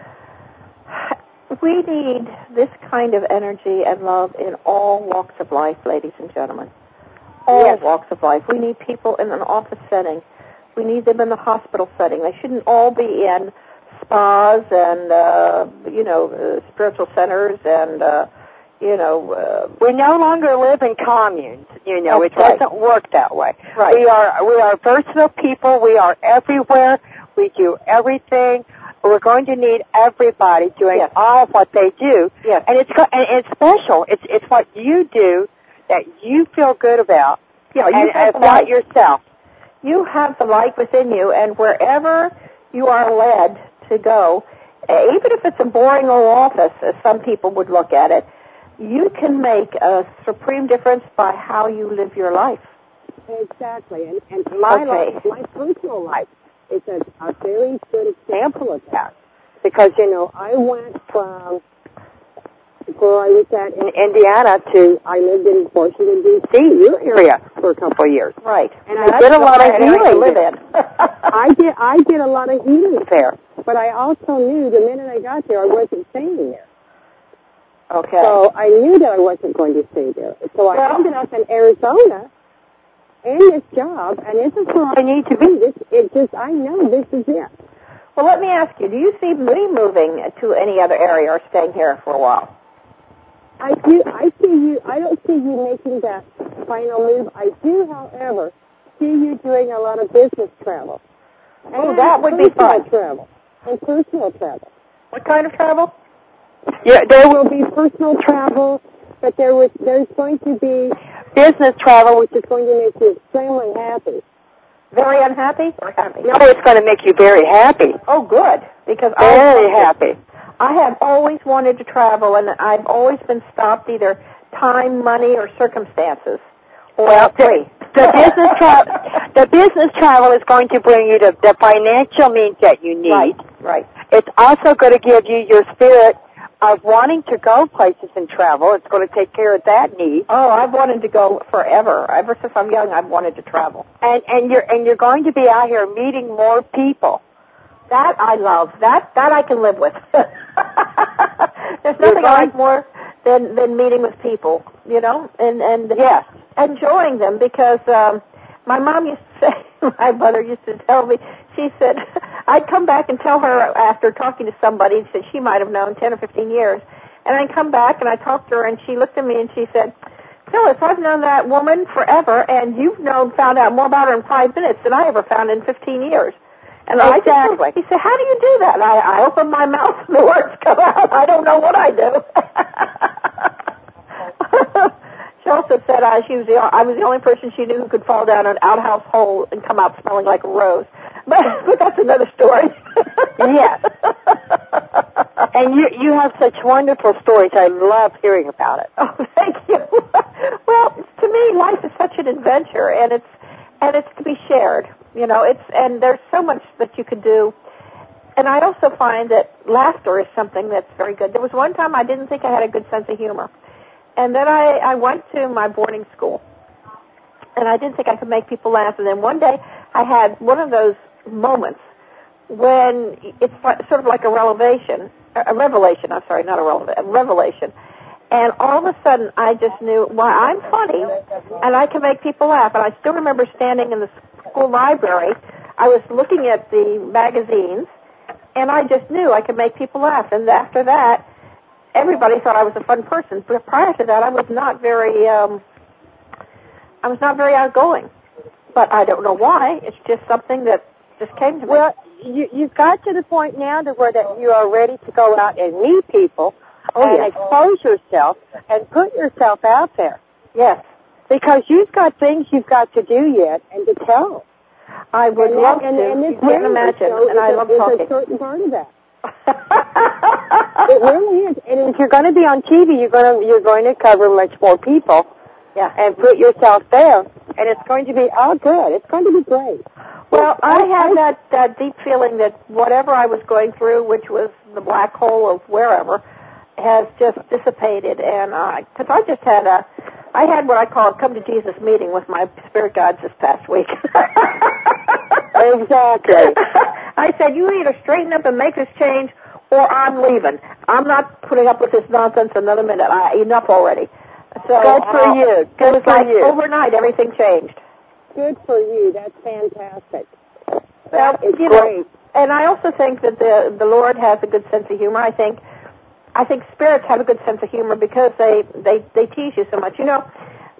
We need this kind of energy and love in all walks of life, ladies and gentlemen. All walks of life. We need people in an office setting. We need them in the hospital setting. They shouldn't all be in spas and, spiritual centers and... we no longer live in communes. It doesn't work that way. Right. We are versatile people. We are everywhere. We do everything. We're going to need everybody doing all of what they do. Yes. And it's special. It's what you do that you feel good about. And about yourself. You have the light within you, and wherever you are led to go, even if it's a boring old office, as some people would look at it, you can make a supreme difference by how you live your life. Exactly. And my life, my personal life, is a very good example of that. Because, I went from where I was at in Indiana to, I lived in Washington, D.C., your area, for a couple of years. Right. And I did a lot of healing. I did a lot of healing there. But I also knew the minute I got there, I wasn't staying there. Okay. So I knew that I wasn't going to stay there. So I ended up in Arizona in this job, and this is where I need to be. I know this is it. Well, let me ask you, do you see me moving to any other area or staying here for a while? I do. I see you. I don't see you making that final move. I do, however, see you doing a lot of business travel. Oh, that would be fun. And personal travel. What kind of travel? Yeah, there will be personal travel, but there's going to be business travel, which is going to make you extremely happy. Very unhappy or happy? No, it's going to make you very happy. Oh, good. Because very happy. I have always wanted to travel, and I've always been stopped either time, money, or circumstances. Well, the business travel is going to bring you the financial means that you need. Right. It's also going to give you your spirit of wanting to go places and travel. It's going to take care of that need. Oh, I've wanted to go forever. Ever since I'm young, I've wanted to travel. And you're going to be out here meeting more people. That I love. That I can live with. There's nothing I like more than meeting with people, and yes, enjoying them, because my mom used to say, my mother used to tell me, she said, I'd come back and tell her after talking to somebody that she might have known 10 or 15 years, and I'd come back and I talked to her, and she looked at me and she said, Phyllis, I've known that woman forever, and you've found out more about her in 5 minutes than I ever found in 15 years. And exactly. He said, how do you do that? And I open my mouth and the words come out. I don't know what I do. She also said I was the only person she knew who could fall down an outhouse hole and come out smelling like a rose. But that's another story. Yes. And you have such wonderful stories. I love hearing about it. Oh, thank you. Well, to me, life is such an adventure, and it's to be shared. You know, and there's so much that you could do. And I also find that laughter is something that's very good. There was one time I didn't think I had a good sense of humor. And then I went to my boarding school, and I didn't think I could make people laugh. And then one day I had one of those moments when it's sort of like a revelation. And all of a sudden I just knew, why, I'm funny, and I can make people laugh. And I still remember standing in the school library. I was looking at the magazines, and I just knew I could make people laugh. And after that, everybody thought I was a fun person. But prior to that, I was not very outgoing. But I don't know why. It's just something that just came to me. Well, you've got to the point now to where that you are ready to go out and meet people and expose yourself and put yourself out there. Yes. Because you've got things you've got to do yet and to tell. I would love to. You can't imagine. And I love talking. It's a certain part of that. It really is. And if you're going to be on TV, you're going to cover much more people. Yeah. And put yourself there, and it's going to be all good. It's going to be great. Well, I have that deep feeling that whatever I was going through, which was the black hole of wherever, has just dissipated. And because I had what I call a come to Jesus meeting with my spirit guides this past week. Exactly. I said, you either straighten up and make this change, or I'm leaving. I'm not putting up with this nonsense another minute. Enough already. So, good for you. Good it was for like you. Overnight, everything changed. Good for you. That's fantastic. That is great. And I also think that the Lord has a good sense of humor. I think spirits have a good sense of humor because they tease you so much. You know,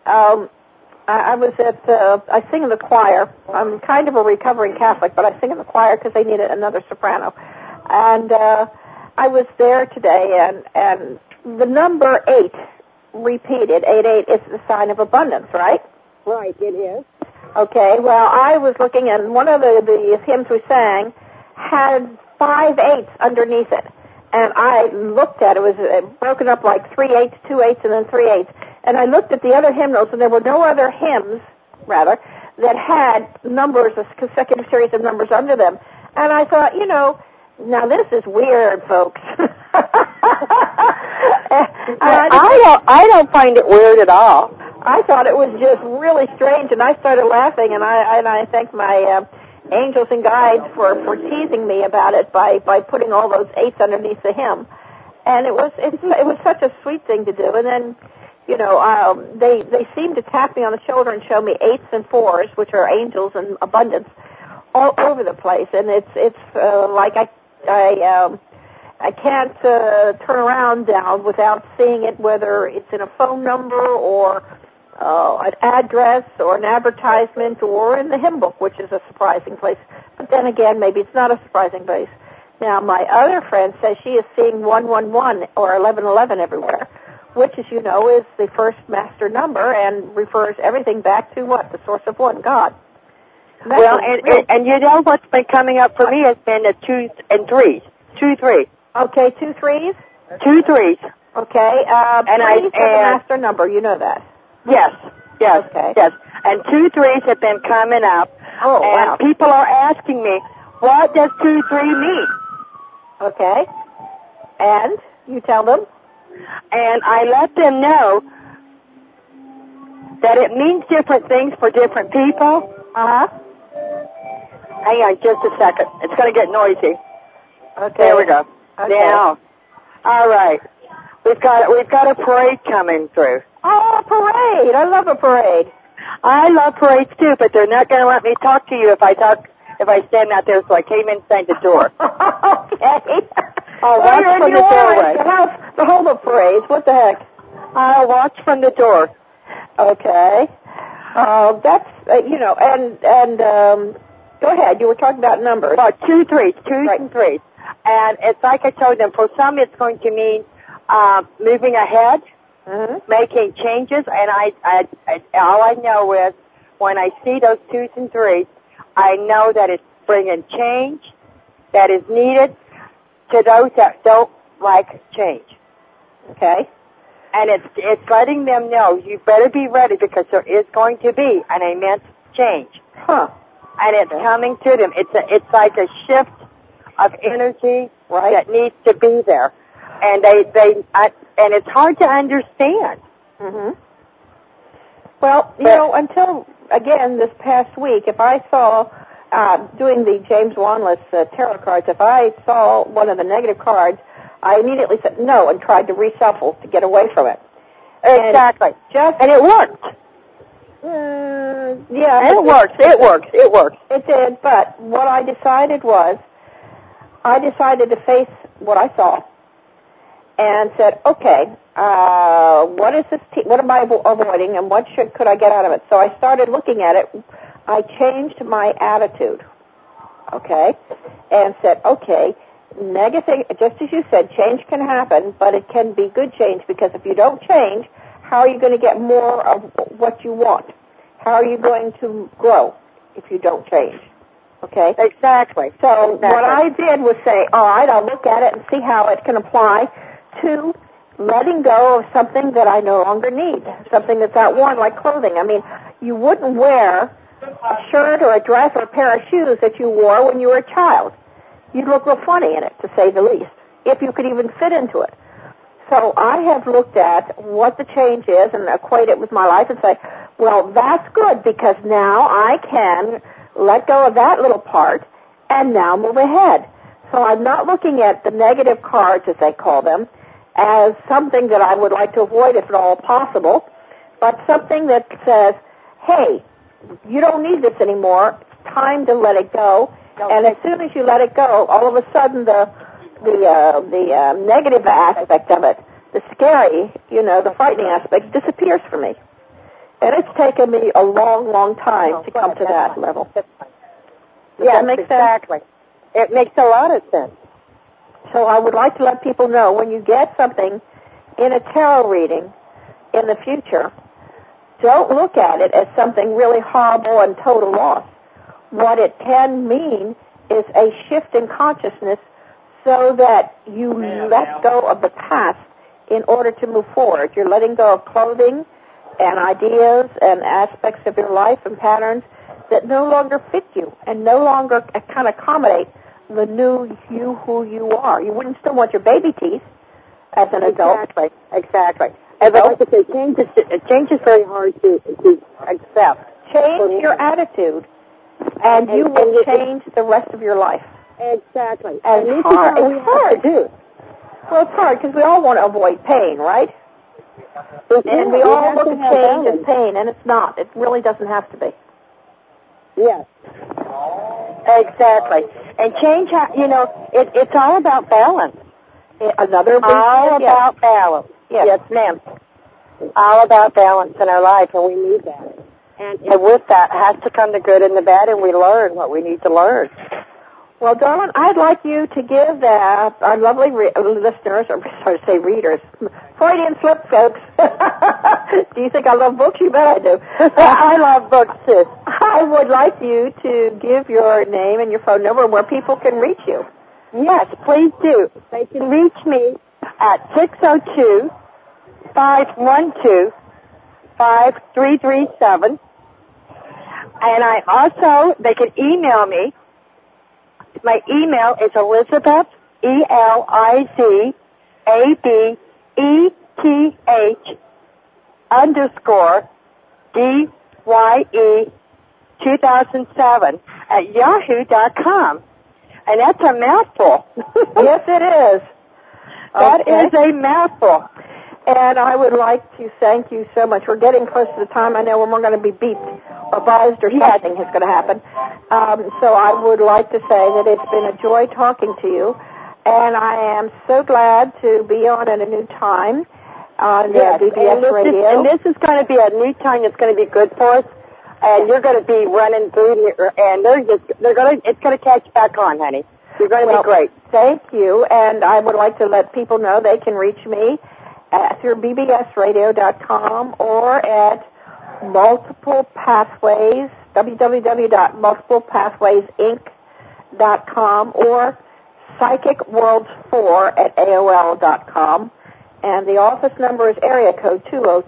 I sing in the choir. I'm kind of a recovering Catholic, but I sing in the choir because they needed another soprano. And I was there today, and the number 8 repeated, 88, is the sign of abundance, right? Right, it is. Okay, well, I was looking, and one of the hymns we sang had 5 8s underneath it. And I looked at it. It was broken up like 3 8s, 2 8s, and then 3 8s. And I looked at the other hymnals, and there were no other hymns, rather, that had numbers, a consecutive series of numbers under them. And I thought, you know, now this is weird, folks. I don't find it weird at all. I thought it was just really strange, and I started laughing, and I thank my angels and guides for teasing me about it by putting all those 8s underneath the hymn. And it was such a sweet thing to do. And then, you know, they seemed to tap me on the shoulder and show me 8s and 4s, which are angels and abundance, all over the place. And it's like I can't turn around now without seeing it, whether it's in a phone number or an address or an advertisement or in the hymn book, which is a surprising place. But then again, maybe it's not a surprising place. Now, my other friend says she is seeing 111 or 1111 everywhere, which, as you know, is the first master number and refers everything back to what? The source of one, God. Well, and you know what's been coming up for me has been the 2s and 3s. 2 3. Okay, 2 3s? 2 3s. Okay, and 3s are the master number, you know that. Yes. Okay. Yes. And 2 3s have been coming up. Oh, and wow. people are asking me, what does 2 3 mean? Okay. And you tell them? And I let them know that it means different things for different people. Uh-huh. Hang on just a second. It's going to get noisy. Okay. There we go. Okay. Now. All right. We've got a parade coming through. Oh, a parade. I love a parade. I love parades too, but they're not going to let me talk to you if I stand out there, so I came inside the door. Okay. I'll watch from the doorway. The hold of parades. What the heck? I'll watch from the door. Okay. That's, you know, and Go ahead. You were talking about numbers. Well, twos and threes. And it's like I told them, for some it's going to mean moving ahead, making changes, and I all I know is when I see those twos and threes, I know that it's bringing change that is needed to those that don't like change. Okay? And it's letting them know you better be ready because there is going to be an immense change. Huh. And it's coming to them. It's like a shift of energy that needs to be there. And and it's hard to understand. Well, you know, until, again, this past week, if I saw, doing the James Wanless tarot cards, if I saw one of the negative cards, I immediately said no and tried to reshuffle to get away from it. Exactly. And it worked. Yeah. It works. It did, but what I decided was, I decided to face what I saw and said, okay, what is this? What am I avoiding, and what could I get out of it? So I started looking at it. I changed my attitude, okay, and said, okay, negative. Just as you said, change can happen, but it can be good change because if you don't change, how are you going to get more of what you want? How are you going to grow if you don't change? Okay? Exactly. So what I did was say, all right, I'll look at it and see how it can apply to letting go of something that I no longer need, something that's outworn, like clothing. I mean, you wouldn't wear a shirt or a dress or a pair of shoes that you wore when you were a child. You'd look real funny in it, to say the least, if you could even fit into it. So I have looked at what the change is and equate it with my life and say, well, that's good because now I can let go of that little part and now move ahead. So I'm not looking at the negative cards, as they call them, as something that I would like to avoid if at all possible, but something that says, hey, you don't need this anymore. It's time to let it go. Okay. And as soon as you let it go, all of a sudden the negative aspect of it, the scary, the frightening aspect disappears for me. And it's taken me a long, long time to come to that level. Does that make sense? Exactly. It makes a lot of sense. So I would like to let people know when you get something in a tarot reading in the future, don't look at it as something really horrible and total loss. What it can mean is a shift in consciousness so that you let go of the past in order to move forward. You're letting go of clothing and ideas and aspects of your life and patterns that no longer fit you and no longer can accommodate the new you who you are. You wouldn't still want your baby teeth as an adult. Exactly. And like I say, change is very hard to accept. Change your attitude, and you will change the rest of your life. Exactly. And it's hard to do. Well, it's hard because we all want to avoid pain, right? And we all look at change as pain, and it's not. It really doesn't have to be. Yes. Exactly. And change, it's all about balance. All about balance. Yes, ma'am. All about balance in our life, and we need that. And with that has to come the good and the bad, and we learn what we need to learn. Well, darling, I'd like you to give our lovely listeners, or sorry to say readers, Freudian slip, folks. Do you think I love books? You bet I do. I love books, too. I would like you to give your name and your phone number where people can reach you. Yes, please do. They can reach me at 602-512-5337. And they can email me. My email is Elizabeth, ELIZABETH _DYE 2007 at yahoo.com. And that's a mouthful. Yes, it is. That is a mouthful. And I would like to thank you so much. We're getting close to the time. I know when we're going to be beeped or buzzed or something is going to happen. So I would like to say that it's been a joy talking to you. And I am so glad to be on at a new time on BBS Radio. And this is going to be a new time that's going to be good for us. and you're going to be running through here, and it's going to catch back on, honey. You're going to be great. Thank you, and I would like to let people know they can reach me through bbsradio.com or at Multiple Pathways, www.multiplepathwaysinc.com or psychicworlds4@aol.com. And the office number is area code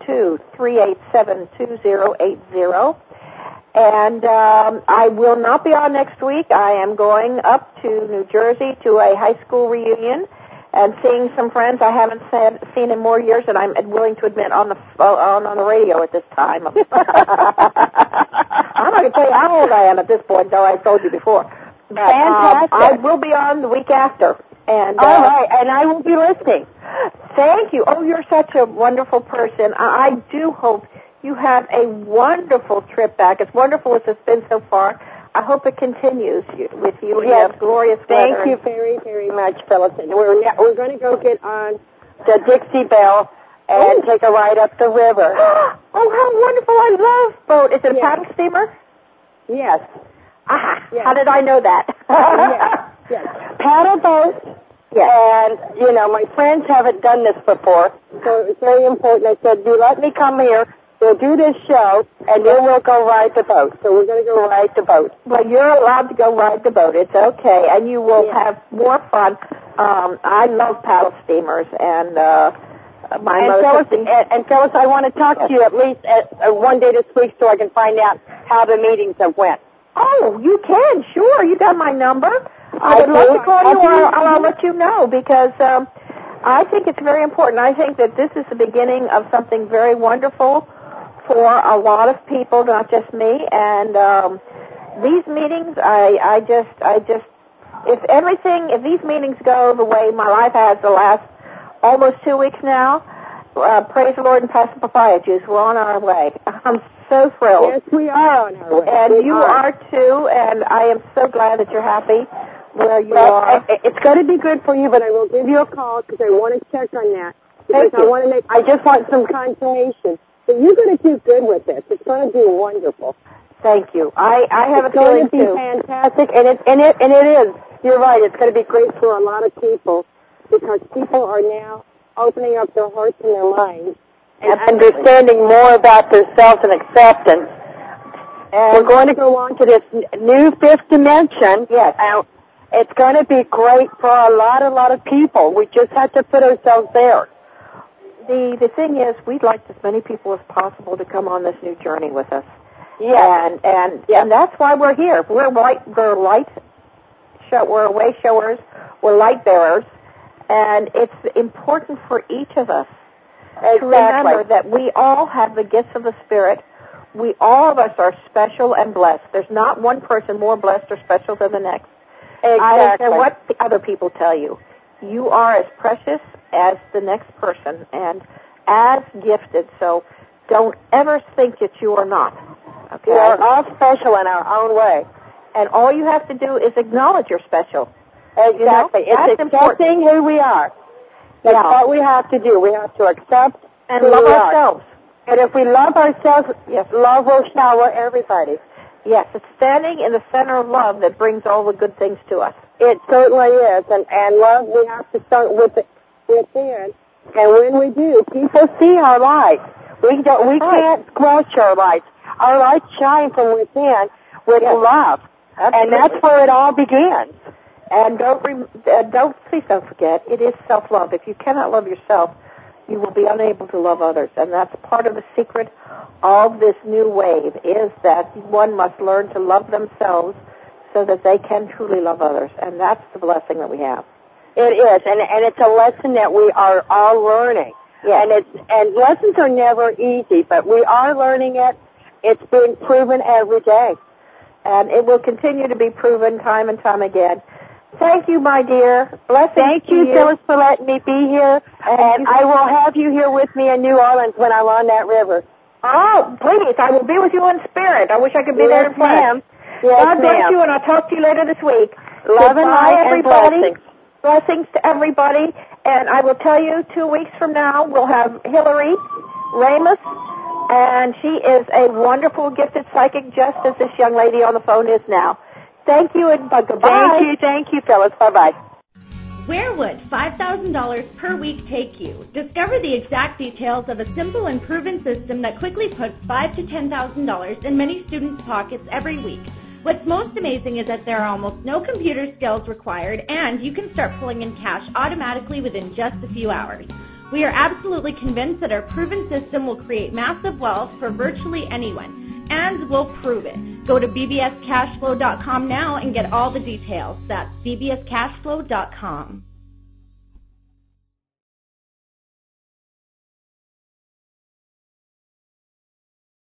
202-387-2080. And I will not be on next week. I am going up to New Jersey to a high school reunion and seeing some friends I haven't seen in more years than I'm willing to admit on the radio at this time. I'm not going to tell you how old I am at this point, though I told you before. But, fantastic. I will be on the week after. And all right, and I will be listening. Thank you. Oh, you're such a wonderful person. I do hope you have a wonderful trip back. As wonderful as it's been so far, I hope it continues with you. Yes. You have glorious weather. Thank you very, very much, Phyllis. We're going to go get on the Dixie Belle and take a ride up the river. Oh, how wonderful. I love boat. Is it a paddle steamer? Yes. Aha. Yes. How did I know that? Yes. Paddle boat. Yes. And, my friends haven't done this before, so it's very important. I said, you let me come here. We'll do this show, and then we'll go ride the boat. So we're going to go ride the boat. Well, you're allowed to go ride the boat. It's okay, and you will have more fun. I love paddle steamers, and Phyllis, I want to talk to you at least one day this week so I can find out how the meetings have went. Oh, you can, sure. You got my number. I would love to call you, or I'll let you know, because I think it's very important. I think that this is the beginning of something very wonderful for a lot of people, not just me. And these meetings, I just, if these meetings go the way my life has the last almost 2 weeks now, praise the Lord and pass the papaya juice. We're on our way. I'm so thrilled. Yes, we are on our way. And you are too, and I am so glad that you're happy where you are. It's going to be good for you, but I will give you a call because I want to check on that. Thank you. I just want some confirmation that you're going to do good with this. It's going to be wonderful. Thank you. I have a feeling too. It's going to be fantastic, and it is. You're right. It's going to be great for a lot of people because people are now opening up their hearts and their minds and understanding more about themselves and acceptance. And we're going to go on to this new fifth dimension. Yes. It's going to be great for a lot of people. We just have to put ourselves there. The thing is, we'd like as many people as possible to come on this new journey with us. Yeah. And that's why we're here. We're way showers. We're light bearers. And it's important for each of us to remember that we all have the gifts of the Spirit. All of us are special and blessed. There's not one person more blessed or special than the next. Exactly. I don't care what the other people tell you. You are as precious as the next person and as gifted. So don't ever think that you are not. Okay? We are all special in our own way. And all you have to do is acknowledge you're special. Exactly. It's accepting who we are. That's what we have to do. We have to accept and love ourselves. And if we love ourselves, love will shower everybody. Yes, it's standing in the center of love that brings all the good things to us. It certainly is. And love, we have to start within. And when we do, people see our light. We can't squelch our light. Our light shines from within with love. And that's where it all begins. And please don't forget, it is self-love. If you cannot love yourself, you will be unable to love others. And that's part of the secret of this new wave, is that one must learn to love themselves so that they can truly love others. And that's the blessing that we have. It is, and it's a lesson that we are all learning. Yes. And lessons are never easy, but we are learning it. It's being proven every day. And it will continue to be proven time and time again. Thank you, my dear. Blessings. Thank you, Phyllis, for letting me be here. And I will have you here with me in New Orleans when I'm on that river. Oh, please. I will be with you in spirit. I wish I could be there in flesh. Yes, God bless you, and I'll talk to you later this week. Love and light, everybody. And blessings to everybody. And I will tell you, 2 weeks from now, we'll have Hillary Ramus And she is a wonderful, gifted psychic, just as this young lady on the phone is now. Thank you, and goodbye. Thank you, Phyllis. Bye-bye. Where would $5,000 per week take you? Discover the exact details of a simple and proven system that quickly puts $5,000 to $10,000 in many students' pockets every week. What's most amazing is that there are almost no computer skills required, and you can start pulling in cash automatically within just a few hours. We are absolutely convinced that our proven system will create massive wealth for virtually anyone, and we'll prove it. Go to bbscashflow.com now and get all the details. That's bbscashflow.com.